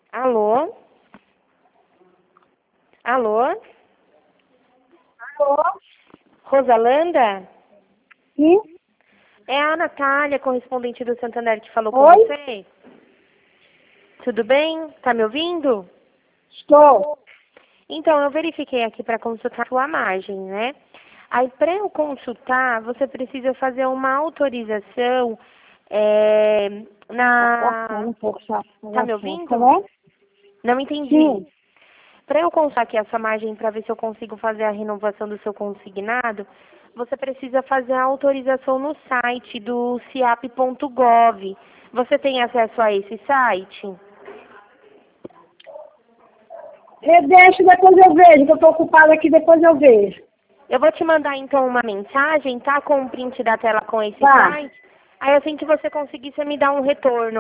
Alô? Alô? Alô? Rosalanda? Sim? É a Natália, correspondente do Santander, que falou com Oi? você. Tudo bem? Tá me ouvindo? Estou. Então, eu verifiquei aqui para consultar a sua margem, né? Aí, para eu consultar, você precisa fazer uma autorização na... Um pouco, só. Tá me Como ouvindo? é? Não entendi. Sim. Para eu consultar aqui a sua margem para ver se eu consigo fazer a renovação do seu consignado, você precisa fazer a autorização no site do ciap.gov. Você tem acesso a esse site? Eu deixo, depois eu vejo, que eu estou ocupada aqui, depois eu vejo. Eu vou te mandar então uma mensagem, tá? Com um print da tela com esse Tá. site. Aí assim que você conseguir, você me dá um retorno.